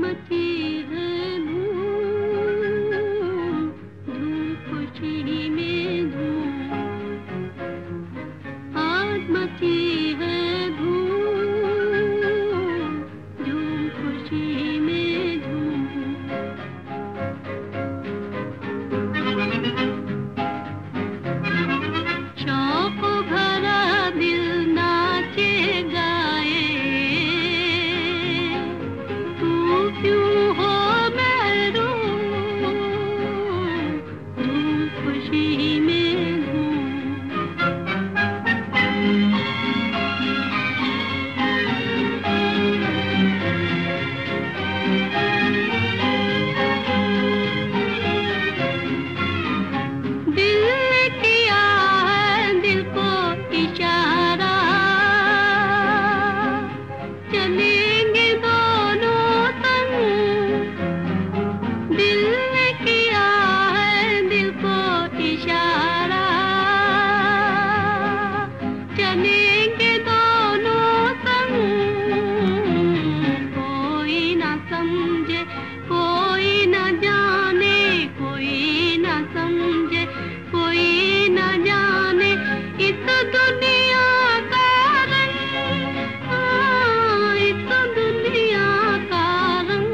मची है धूम, धूम खुशी में धूम, आज मची है धूम, धूम खुशी में धूम। शौक भरा दिल नाचे गाए, तू क्यों हो महरूम, धूम खुशी में धूम। दिल ने किया है दिल को इशारा, चलेंगे दोनों संग। दिल ने किया है दिल को इशारा, चलेंगे दोनों संग। कोई ना समझे कोई ना जाने, कोई ना समझे कोई ना जाने, इस दुनिया का रंग, इस दुनिया का रंग।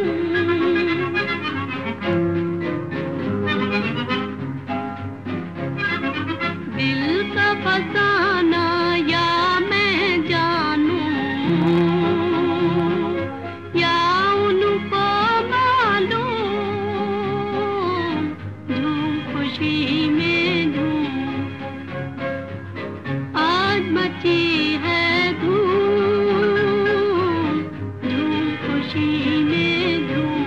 दिल का फसाना या मैं जानूं, या उनको मालूम, धूम खुशी में धूम, आज मची है धूम, धूम खुशी में धूम।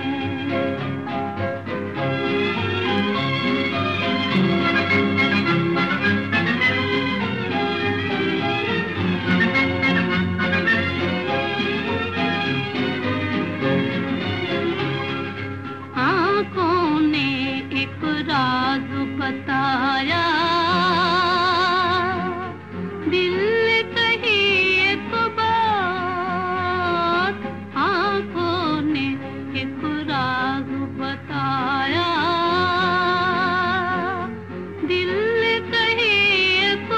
आँखों ने एक राज बताया, दिल ने कही एक बात। आँखों ने एक राज बताया, दिल ने कही एक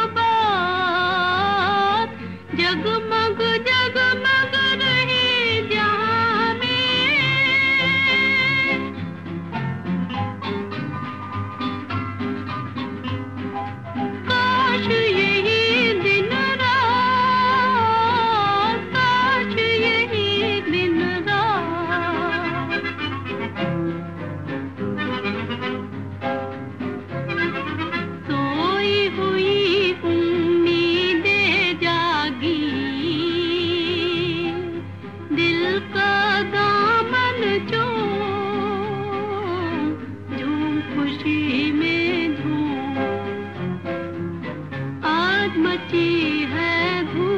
बात। जगमग जगमग रही जहाँ में, काश यही दिन रात, काश यही दिन रात। सोई हुई उम्मीदें जागी, दिल का दामन चूम, धूम खुशी में धूम, आज मची है धूम।